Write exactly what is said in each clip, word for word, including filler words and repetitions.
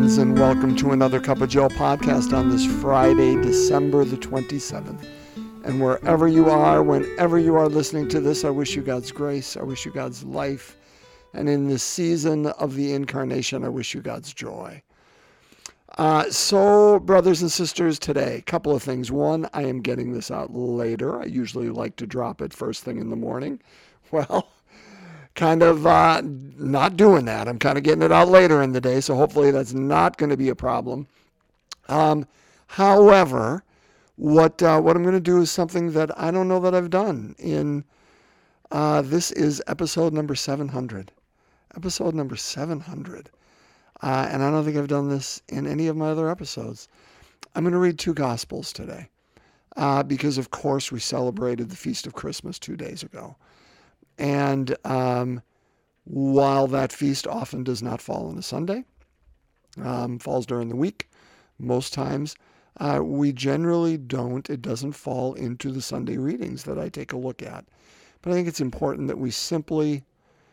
friends, and welcome to another Cup of Joe podcast on this Friday, December the twenty-seventh. And wherever you are, whenever you are listening to this, I wish you God's grace, I wish you God's life, and in this season of the incarnation, I wish you God's joy. Uh, so, brothers and sisters, today, a couple of things. One, I am getting this out later. I usually like to drop it first thing in the morning. Well, kind of uh, not doing that. I'm kind of getting it out later in the day, so hopefully that's not going to be a problem. Um, however, what uh, what I'm going to do is something that I don't know that I've done. In uh, this is episode number seven hundred. Episode number seven hundred. Uh, and I don't think I've done this in any of my other episodes. I'm going to read two Gospels today uh, because, of course, we celebrated the Feast of Christmas two days ago. And um, while that feast often does not fall on a Sunday, um, falls during the week, most times uh, we generally don't, it doesn't fall into the Sunday readings that I take a look at. But I think it's important that we simply,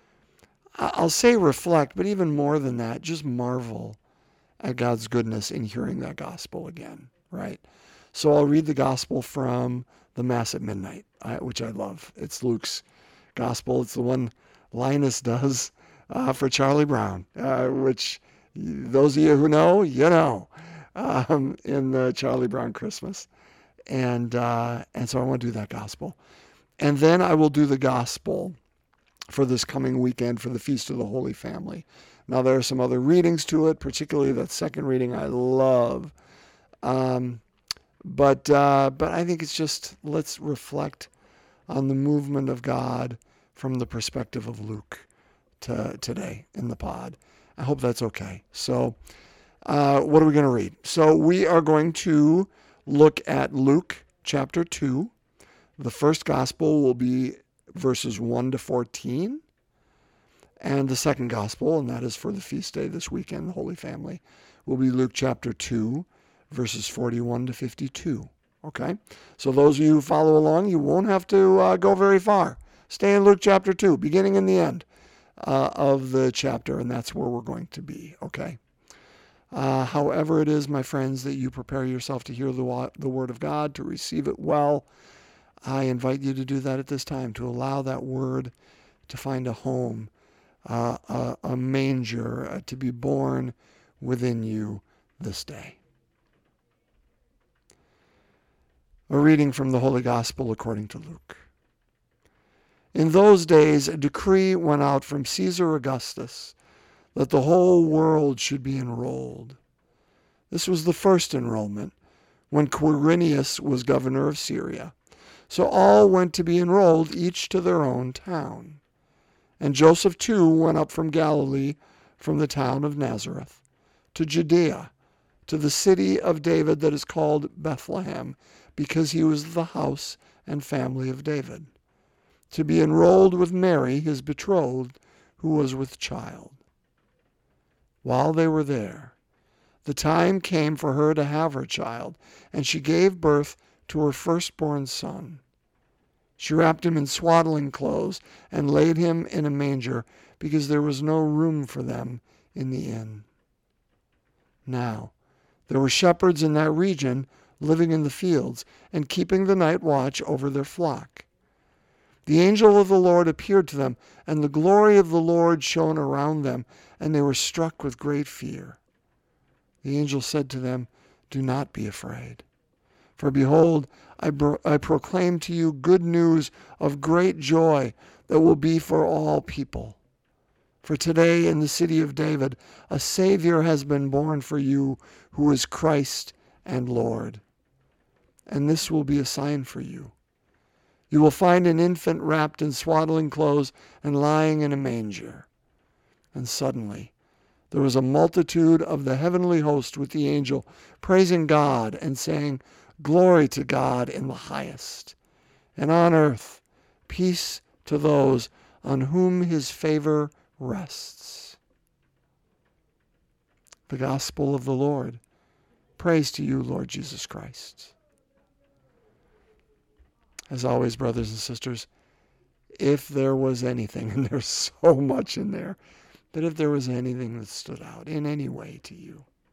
I'll say reflect, but even more than that, just marvel at God's goodness in hearing that gospel again, right? So I'll read the gospel from the Mass at Midnight, uh, which I love. It's Luke's gospel. It's the one Linus does uh, for Charlie Brown, uh, which those of you who know, you know, um, in the Charlie Brown Christmas. And uh, and so I want to do that gospel. And then I will do the gospel for this coming weekend for the Feast of the Holy Family. Now, there are some other readings to it, particularly that second reading I love. Um, but uh, but I think it's just, let's reflect on the movement of God from the perspective of Luke to today in the pod. I hope that's okay. So uh, what are we going to read? So we are going to look at Luke chapter two. The first gospel will be verses one to fourteen. And the second gospel, and that is for the feast day this weekend, the Holy Family, will be Luke chapter two, verses forty-one to fifty-two. Okay? So those of you who follow along, you won't have to uh, go very far. Stay in Luke chapter two, beginning and the end uh, of the chapter, and that's where we're going to be. Okay? Uh, however it is, my friends, that you prepare yourself to hear the, the word of God, to receive it well, I invite you to do that at this time, to allow that word to find a home, uh, a, a manger, uh, to be born within you this day. A reading from the Holy Gospel according to Luke. In those days, a decree went out from Caesar Augustus that the whole world should be enrolled. This was the first enrollment when Quirinius was governor of Syria. So all went to be enrolled, each to their own town. And Joseph too went up from Galilee, from the town of Nazareth, to Judea, to the city of David that is called Bethlehem, because he was the house and family of David, to be enrolled with Mary, his betrothed, who was with child. While they were there, the time came for her to have her child, and she gave birth to her firstborn son. She wrapped him in swaddling clothes and laid him in a manger, because there was no room for them in the inn. Now, there were shepherds in that region living in the fields and keeping the night watch over their flock. The angel of the Lord appeared to them, and the glory of the Lord shone around them, and they were struck with great fear. The angel said to them, "Do not be afraid. For behold, I, bro- I proclaim to you good news of great joy that will be for all people. For today in the city of David, a Savior has been born for you, who is Christ and Lord. And this will be a sign for you. You will find an infant wrapped in swaddling clothes and lying in a manger." And suddenly there was a multitude of the heavenly host with the angel, praising God and saying, "Glory to God in the highest, and on earth peace to those on whom his favor rests." The Gospel of the Lord. Praise to you, Lord Jesus Christ. As always, brothers and sisters, if there was anything, and there's so much in there, but if there was anything that stood out in any way to you,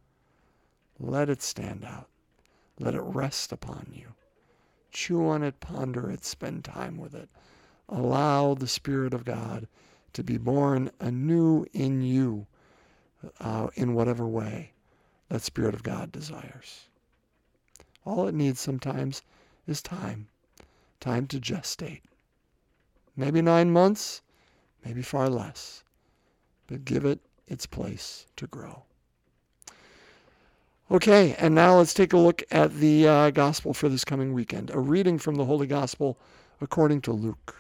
let it stand out. Let it rest upon you. Chew on it, ponder it, spend time with it. Allow the Spirit of God to be born anew in you uh, in whatever way that Spirit of God desires. All it needs sometimes is time. Time to gestate. Maybe nine months, maybe far less. But give it its place to grow. Okay, and now let's take a look at the uh, gospel for this coming weekend. A reading from the Holy Gospel according to Luke.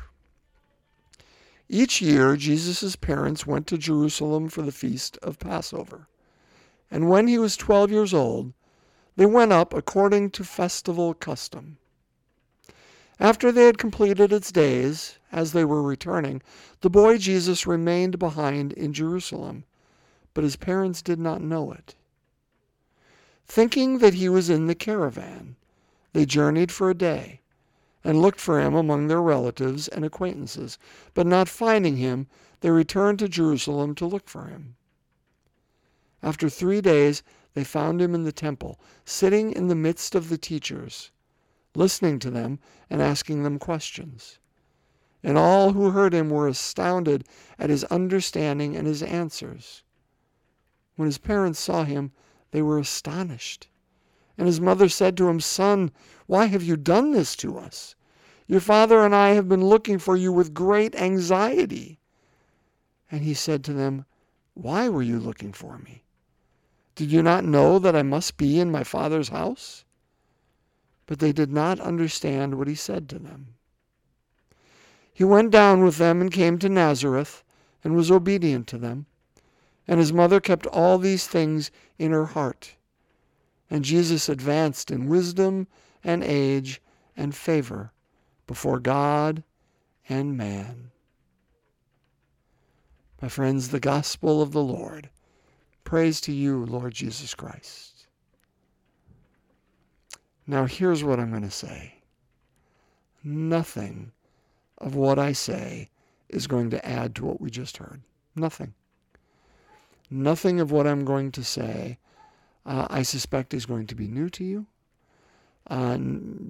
Each year, Jesus' parents went to Jerusalem for the feast of Passover. And when he was twelve years old, they went up according to festival custom. After they had completed its days, as they were returning, the boy Jesus remained behind in Jerusalem, but his parents did not know it. Thinking that he was in the caravan, they journeyed for a day and looked for him among their relatives and acquaintances. But not finding him, they returned to Jerusalem to look for him. After three days, they found him in the temple, sitting in the midst of the teachers, listening to them and asking them questions. And all who heard him were astounded at his understanding and his answers. When his parents saw him, they were astonished. And his mother said to him, "Son, why have you done this to us? Your father and I have been looking for you with great anxiety." And he said to them, "Why were you looking for me? Did you not know that I must be in my father's house?" But they did not understand what he said to them. He went down with them and came to Nazareth and was obedient to them. And his mother kept all these things in her heart. And Jesus advanced in wisdom and age and favor before God and man. My friends, the gospel of the Lord. Praise to you, Lord Jesus Christ. Now here's what I'm going to say. Nothing of what I say is going to add to what we just heard. Nothing. Nothing of what I'm going to say, uh, I suspect, is going to be new to you. Uh,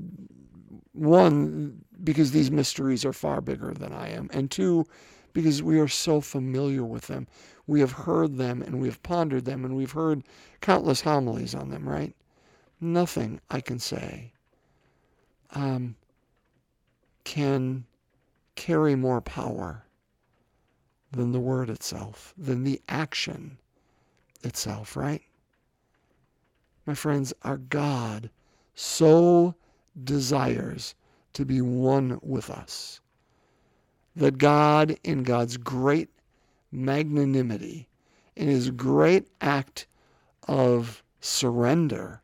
one, because these mysteries are far bigger than I am. And two, because we are so familiar with them. We have heard them and we have pondered them and we've heard countless homilies on them, right? Nothing I can say um, can carry more power than the word itself, than the action itself, right? My friends, our God so desires to be one with us that God, in God's great magnanimity, in his great act of surrender,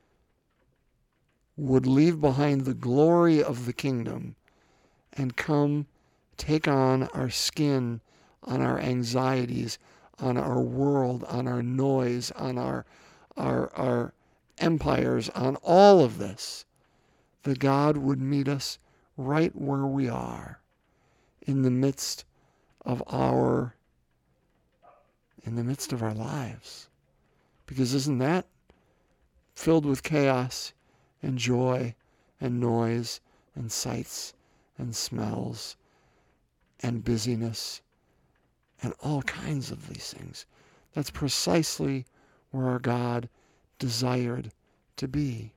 would leave behind the glory of the kingdom and come take on our skin, on our anxieties, on our world, on our noise, on our, our, our empires, on all of this, that God would meet us right where we are, in the midst of our, in the midst of our lives. Because isn't that filled with chaos and joy and noise and sights and smells and busyness and all kinds of these things? That's precisely where our God desired to be.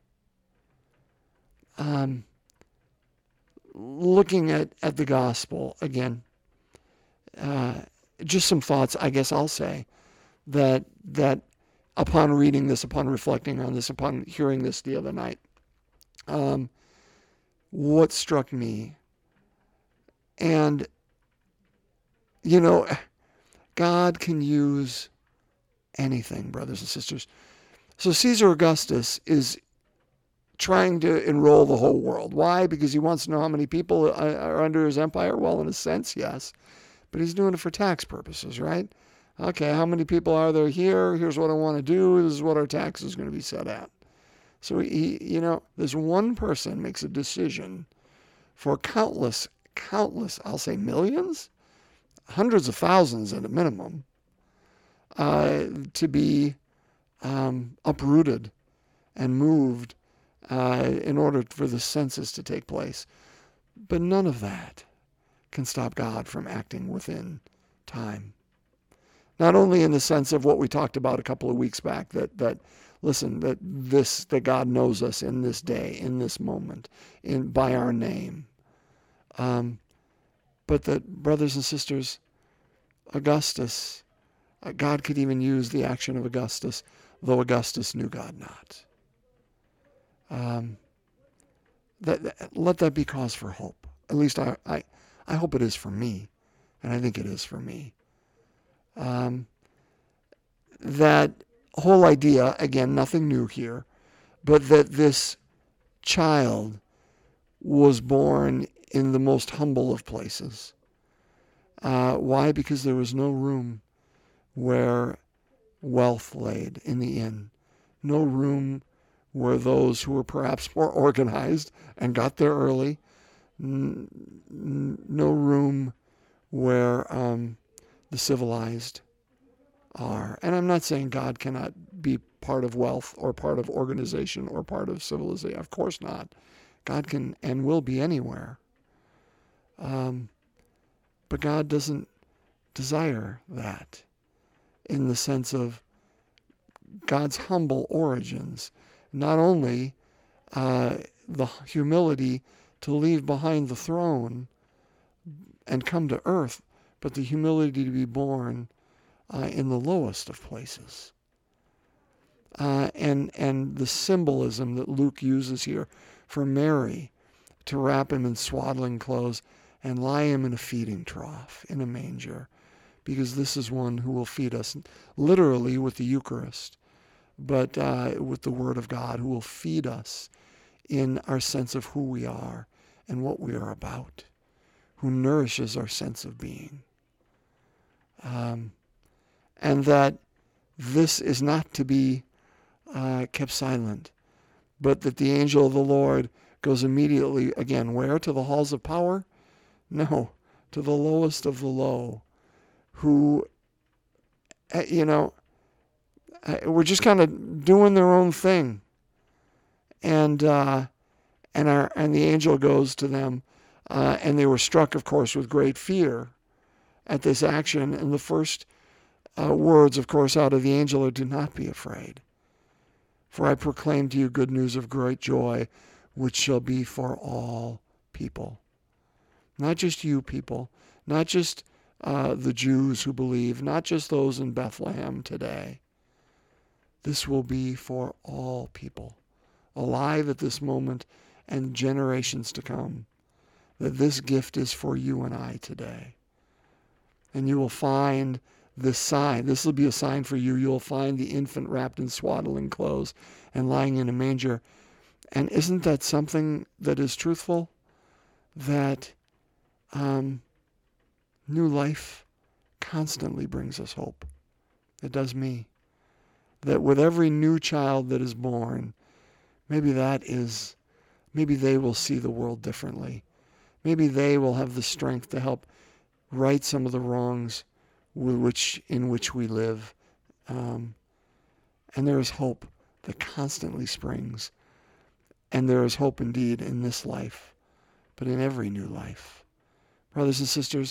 Um, looking at, at the gospel again, uh, just some thoughts, I guess I'll say, that that upon reading this, upon reflecting on this, upon hearing this the other night, um, what struck me, and, you know, God can use anything, brothers and sisters. So Caesar Augustus is trying to enroll the whole world. Why? Because he wants to know how many people are under his empire? Well, in a sense, yes. But he's doing it for tax purposes, right? Okay, how many people are there here? Here's what I want to do. This is what our tax is going to be set at. So, he, you know, this one person makes a decision for countless, countless, I'll say millions, hundreds of thousands at a minimum, uh, to be um, uprooted and moved uh, in order for the census to take place. But none of that can stop God from acting within time. Not only in the sense of what we talked about a couple of weeks back, that, that listen, that this, that God knows us in this day, in this moment, in by our name. Um, but that, brothers and sisters, Augustus, uh, God could even use the action of Augustus, though Augustus knew God not. Um, that, that let that be cause for hope. At least I, I, I hope it is for me, and I think it is for me. Um, that whole idea, again, nothing new here, but that this child was born in the most humble of places. Uh, why? Because there was no room where wealth laid in the inn. No room where those who were perhaps more organized and got there early. N- n- no room where um, the civilized are. And I'm not saying God cannot be part of wealth or part of organization or part of civilization. Of course not. God can and will be anywhere. Um, but God doesn't desire that in the sense of God's humble origins. Not only uh, the humility to leave behind the throne and come to earth, but the humility to be born uh, in the lowest of places. Uh, and and the symbolism that Luke uses here for Mary to wrap him in swaddling clothes and lie him in a feeding trough, in a manger, because this is one who will feed us literally with the Eucharist, but uh, with the Word of God, who will feed us in our sense of who we are and what we are about, who nourishes our sense of being. Um, and that this is not to be uh, kept silent, but that the angel of the Lord goes immediately, again, where? To the halls of power? No, to the lowest of the low, who, you know, were just kind of doing their own thing. And uh, and our and the angel goes to them, uh, and they were struck, of course, with great fear at this action. And the first uh, words, of course, out of the angel are, "Do not be afraid, for I proclaim to you good news of great joy, which shall be for all people." Not just you people, not just uh, the Jews who believe, not just those in Bethlehem today. This will be for all people, alive at this moment and generations to come, that this gift is for you and I today. And you will find this sign. This will be a sign for you. You'll find the infant wrapped in swaddling clothes and lying in a manger. And isn't that something that is truthful? That um, new life constantly brings us hope. It does me. That with every new child that is born, maybe that is, maybe they will see the world differently. Maybe they will have the strength to help right some of the wrongs with which in which we live. Um, and there is hope that constantly springs. And there is hope indeed in this life, but in every new life. Brothers and sisters,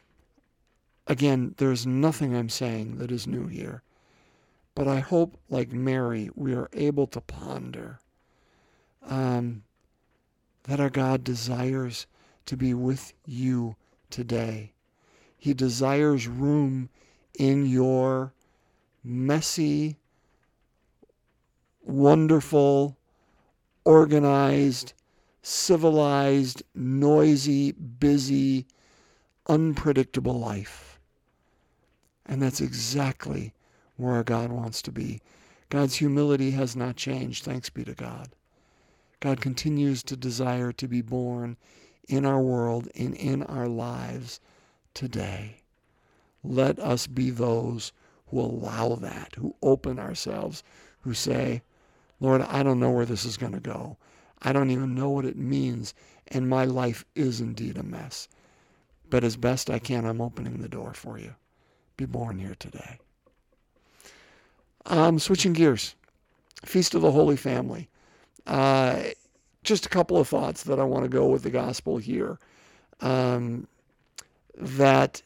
again, there is nothing I'm saying that is new here. But I hope, like Mary, we are able to ponder um, that our God desires to be with you today. He desires room in your messy, wonderful, organized, civilized, noisy, busy, unpredictable life. And that's exactly where our God wants to be. God's humility has not changed, thanks be to God. God continues to desire to be born in our world and in our lives today. Let us be those who allow that, who open ourselves, who say, Lord, I don't know where this is going to go. I don't even know what it means, and my life is indeed a mess. But as best I can, I'm opening the door for you. Be born here today. Um, switching gears. Feast of the Holy Family. Uh, just a couple of thoughts that I want to go with the gospel here. Um, that,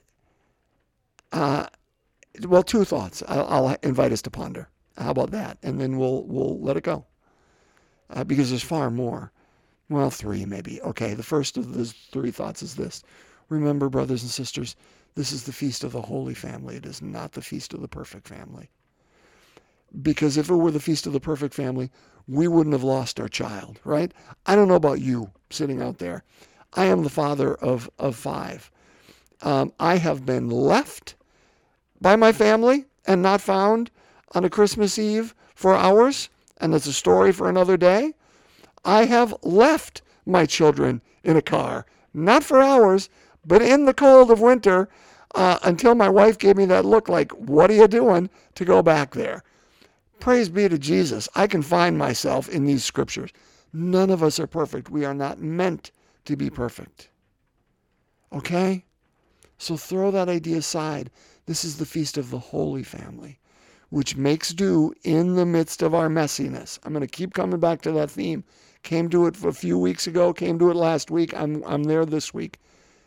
uh, well, two thoughts. I'll, I'll invite us to ponder. How about that? And then we'll we'll let it go. Uh, because there's far more. Well, three maybe. Okay, the first of those three thoughts is this. Remember, brothers and sisters, this is the feast of the Holy Family. It is not the feast of the perfect family. Because if it were the feast of the perfect family, we wouldn't have lost our child, right? I don't know about you sitting out there. I am the father of, of five. Um, I have been left by my family and not found on a Christmas Eve for hours, and that's a story for another day. I have left my children in a car, not for hours, but in the cold of winter, uh, until my wife gave me that look like, what are you doing, to go back there. Praise be to Jesus. I can find myself in these scriptures. None of us are perfect. We are not meant to be perfect. Okay? So throw that idea aside. This is the feast of the Holy Family, which makes do in the midst of our messiness. I'm going to keep coming back to that theme. Came to it a few weeks ago, came to it last week. I'm I'm there this week.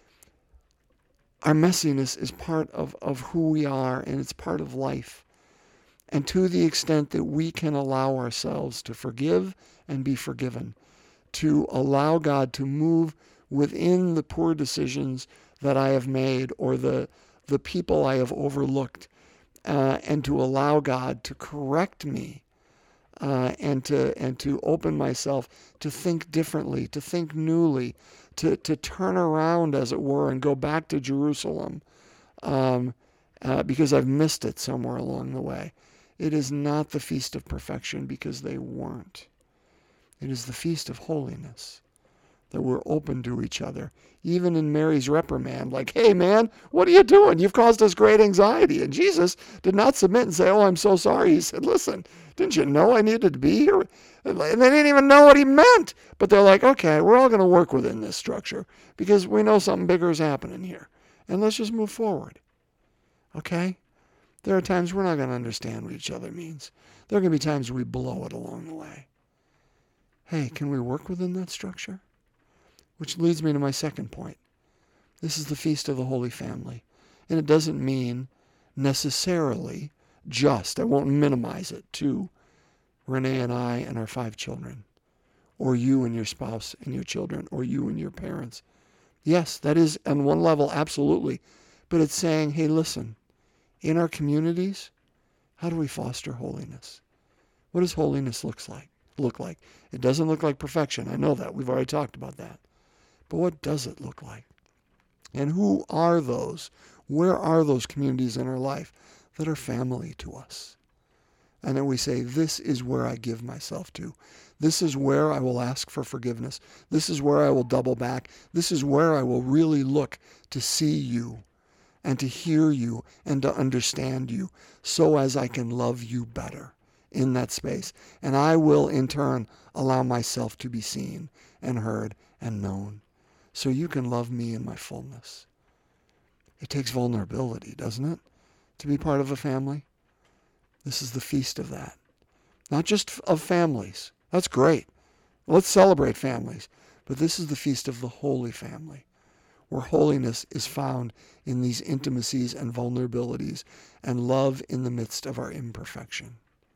Our messiness is part of, of who we are, and it's part of life. And to the extent that we can allow ourselves to forgive and be forgiven, to allow God to move within the poor decisions that I have made or the the people I have overlooked, uh, and to allow God to correct me, uh, and to and to open myself to think differently, to think newly, to to turn around, as it were, and go back to Jerusalem, um, uh, because I've missed it somewhere along the way. It is not the feast of perfection, because they weren't. It is the feast of holiness, that we're open to each other. Even in Mary's reprimand, like, hey man, what are you doing? You've caused us great anxiety. And Jesus did not submit and say, oh, I'm so sorry. He said, listen, didn't you know I needed to be here? And they didn't even know what he meant. But they're like, okay, we're all going to work within this structure because we know something bigger is happening here. And let's just move forward. Okay? There are times we're not going to understand what each other means. There are going to be times we blow it along the way. Hey, can we work within that structure? Which leads me to my second point. This is the Feast of the Holy Family. And it doesn't mean necessarily just, I won't minimize it, to Renee and I and our five children, or you and your spouse and your children, or you and your parents. Yes, that is on one level, absolutely. But it's saying, hey, listen, in our communities, how do we foster holiness? What does holiness looks like? Look like? It doesn't look like perfection. I know that. We've already talked about that. But what does it look like? And who are those? Where are those communities in our life that are family to us? And then we say, this is where I give myself to. This is where I will ask for forgiveness. This is where I will double back. This is where I will really look to see you and to hear you and to understand you so as I can love you better in that space. And I will, in turn, allow myself to be seen and heard and known, so you can love me in my fullness. It takes vulnerability, doesn't it, to be part of a family? This is the feast of that. Not just of families. That's great. Let's celebrate families. But this is the feast of the Holy Family, where holiness is found in these intimacies and vulnerabilities and love in the midst of our imperfection.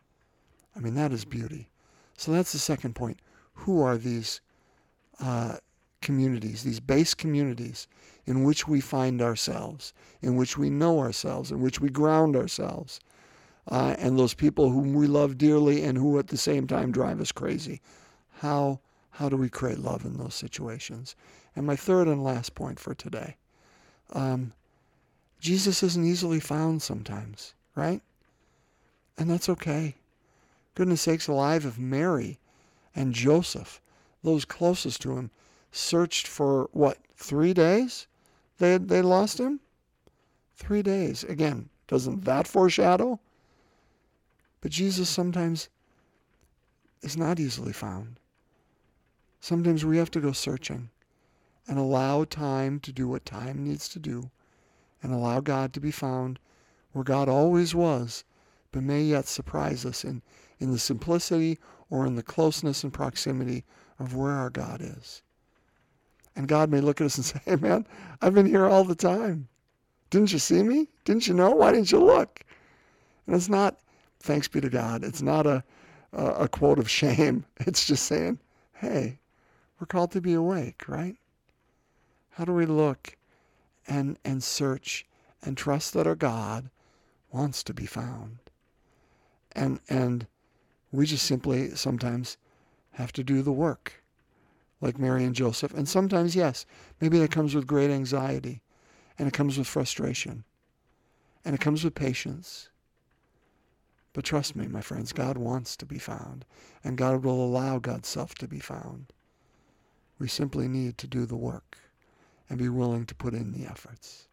I mean, that is beauty. So that's the second point. Who are these uh, communities, these base communities in which we find ourselves, in which we know ourselves, in which we ground ourselves, uh, and those people whom we love dearly and who at the same time drive us crazy? How, how do we create love in those situations? And my third and last point for today, um, Jesus isn't easily found sometimes, right? And that's okay. Goodness sakes alive, if Mary and Joseph, those closest to him, searched for, what, three days? They they lost him? Three days. Again, doesn't that foreshadow? But Jesus sometimes is not easily found. Sometimes we have to go searching and allow time to do what time needs to do and allow God to be found where God always was, but may yet surprise us in, in the simplicity or in the closeness and proximity of where our God is. And God may look at us and say, hey man, I've been here all the time. Didn't you see me? Didn't you know? Why didn't you look? And it's not, thanks be to God, it's not a, a, a quote of shame. It's just saying, hey, we're called to be awake, right? How do we look and and search and trust that our God wants to be found? And and we just simply sometimes have to do the work, like Mary and Joseph. And sometimes, yes, maybe that comes with great anxiety, and it comes with frustration, and it comes with patience. But trust me, my friends, God wants to be found, and God will allow God's self to be found. We simply need to do the work and be willing to put in the efforts.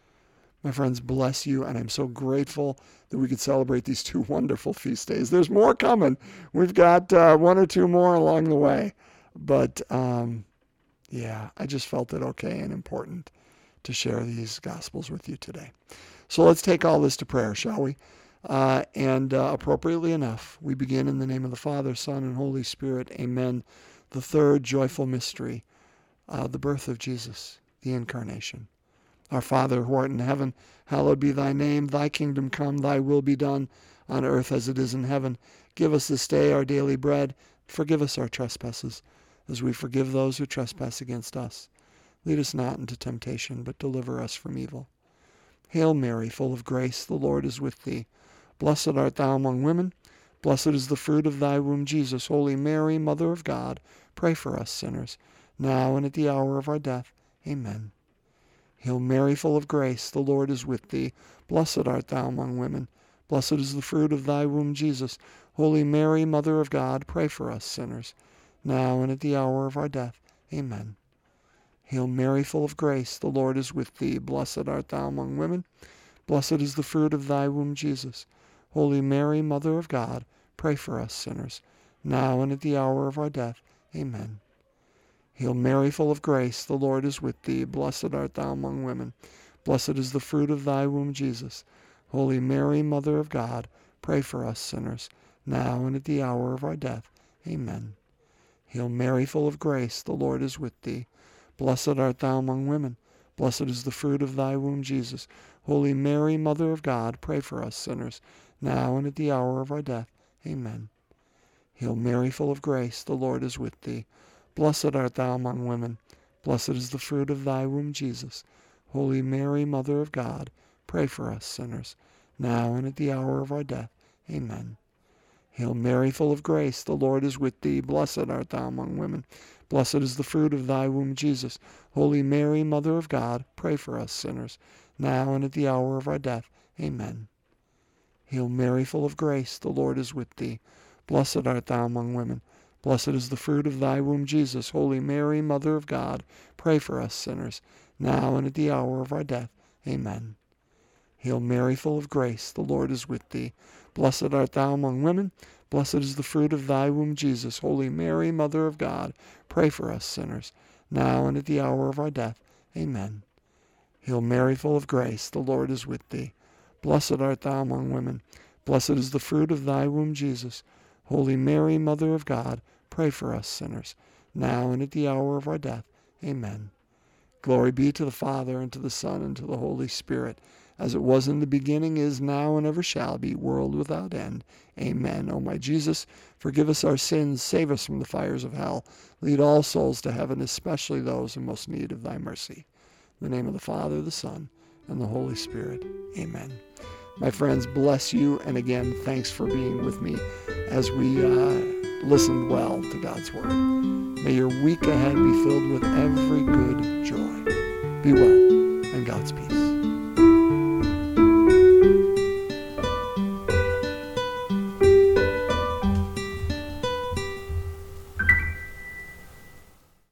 My friends, bless you, and I'm so grateful that we could celebrate these two wonderful feast days. There's more coming. We've got uh, one or two more along the way. But, um, yeah, I just felt it okay and important to share these Gospels with you today. So let's take all this to prayer, shall we? Uh, and uh, appropriately enough, we begin in the name of the Father, Son, and Holy Spirit. Amen. The third joyful mystery, uh, the birth of Jesus, the Incarnation. Our Father, who art in heaven, hallowed be thy name. Thy kingdom come, thy will be done, on earth as it is in heaven. Give us this day our daily bread. Forgive us our trespasses, as we forgive those who trespass against us. Lead us not into temptation, but deliver us from evil. Hail Mary, full of grace, the Lord is with thee. Blessed art thou among women. Blessed is the fruit of thy womb, Jesus. Holy Mary, Mother of God, pray for us sinners, now and at the hour of our death. Amen. Hail Mary, full of grace, the Lord is with thee. Blessed art thou among women. Blessed is the fruit of thy womb, Jesus. Holy Mary, Mother of God, pray for us sinners, now and at the hour of our death. Amen. Hail Mary, full of grace, the Lord is with thee. Blessed art thou among women. Blessed is the fruit of thy womb, Jesus. Holy Mary, Mother of God, pray for us sinners, now and at the hour of our death. Amen. Hail Mary, full of grace, the Lord is with thee. Blessed art thou among women. Blessed is the fruit of thy womb, Jesus. Holy Mary, Mother of God, pray for us sinners, now and at the hour of our death. Amen. Hail Mary, full of grace, the Lord is with thee. Blessed art thou among women. Blessed is the fruit of thy womb, Jesus. Holy Mary, Mother of God, pray for us sinners, now and at the hour of our death. Amen. Hail Mary, full of grace, the Lord is with thee. Blessed art thou among women. Blessed is the fruit of thy womb, Jesus. Holy Mary, Mother of God, pray for us sinners, now and at the hour of our death. Amen. Hail Mary, full of grace, the Lord is with thee. Blessed art thou among women. Blessed is the fruit of thy womb, Jesus. Holy Mary, Mother of God, pray for us sinners, now and at the hour of our death. Amen. Hail Mary, full of grace, the Lord is with thee. Blessed art thou among women. Blessed is the fruit of thy womb, Jesus. Holy Mary, Mother of God, pray for us sinners, now and at the hour of our death. Amen. Hail Mary, full of grace, the Lord is with thee. Blessed art thou among women. Blessed is the fruit of thy womb, Jesus. Holy Mary, Mother of God, pray for us sinners, now and at the hour of our death. Amen. Hail Mary, full of grace, the Lord is with thee. Blessed art thou among women. Blessed is the fruit of thy womb, Jesus. Holy Mary, Mother of God, pray for us sinners, now and at the hour of our death. Amen. Glory be to the Father, and to the Son, and to the Holy Spirit, as it was in the beginning, is now, and ever shall be, world without end. Amen. O my Jesus, forgive us our sins, save us from the fires of hell. Lead all souls to heaven, especially those in most need of thy mercy. In the name of the Father, the Son, and the Holy Spirit. Amen. My friends, bless you, and again, thanks for being with me as we uh, listened well to God's Word. May your week ahead be filled with every good joy. Be well, and God's peace.